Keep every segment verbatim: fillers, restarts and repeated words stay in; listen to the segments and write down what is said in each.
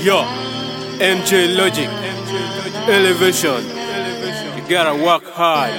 Yo, N J Logic, Elevation. You gotta work hard.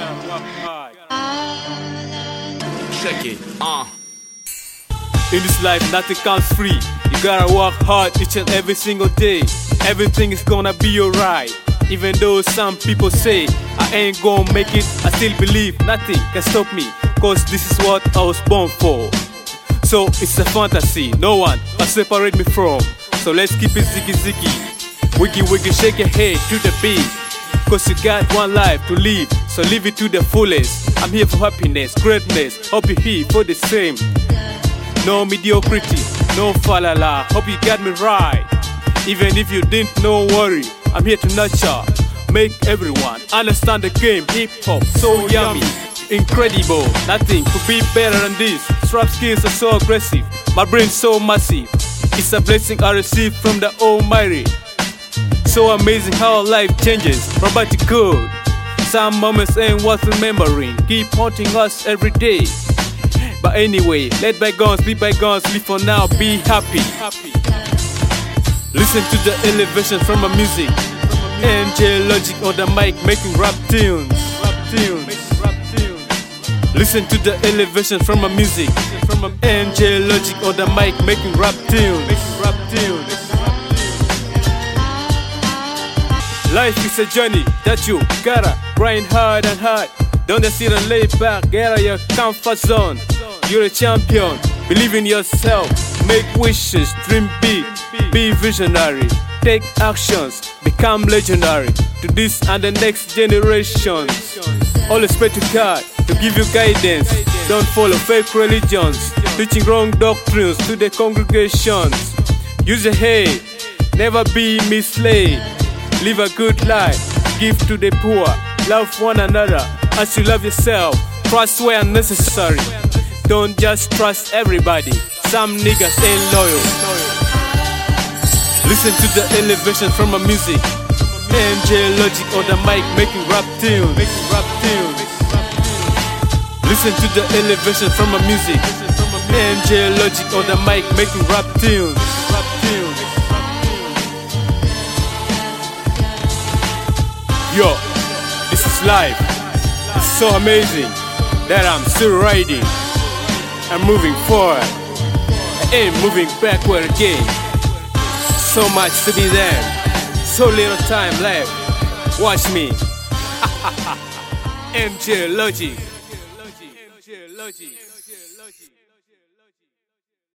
Check it. Uh. In this life, nothing comes free. You gotta work hard each and every single day. Everything is gonna be alright. Even though some people say I ain't gonna make it, I still believe nothing can stop me. Cause this is what I was born for. So it's a fantasy, no one can separate me from. So let's keep it ziggy ziggy. Wiggy wiggy, shake your head to the beat. Cause you got one life to live, so live it to the fullest. I'm here for happiness, greatness, hope you're here for the same. No mediocrity, no falala, hope you got me right. Even if you didn't, no worry, I'm here to nurture, make everyone understand the game. Hip hop, so yummy, incredible, nothing could be better than this. Strap skills are so aggressive, my brain's so massive. It's a blessing I received from the Almighty. So amazing how life changes from bad to good. Some moments ain't worth remembering, keep haunting us every day. But anyway, let bygones be bygones, live for now, be happy. Listen to the elevation from my music. N J Logic on the mic making rap tunes. Listen to the elevation from my music. N J Logic on the mic making rap tunes. Life is a journey that you gotta grind hard and hard. Don't just sit and lay back, get out of your comfort zone. You're a champion, believe in yourself, make wishes, dream big, be visionary, take actions, become legendary to this and the next generations. Always pray to God to give you guidance. Don't follow fake religions, teaching wrong doctrines to the congregations. Use your head, never be misled. Live a good life, give to the poor, love one another as you love yourself. Trust where necessary, don't just trust everybody. Some niggas ain't loyal. Listen to the elevation from my music. N J Logic on the mic making rap tunes. Listen to the elevation from my music. N J Logic on the mic making rap tunes. Yo, this is life. It's so amazing that I'm still riding. I'm moving forward. I ain't moving backward again. So much to be there. So little time left. Watch me. N J Logic. N J Logic.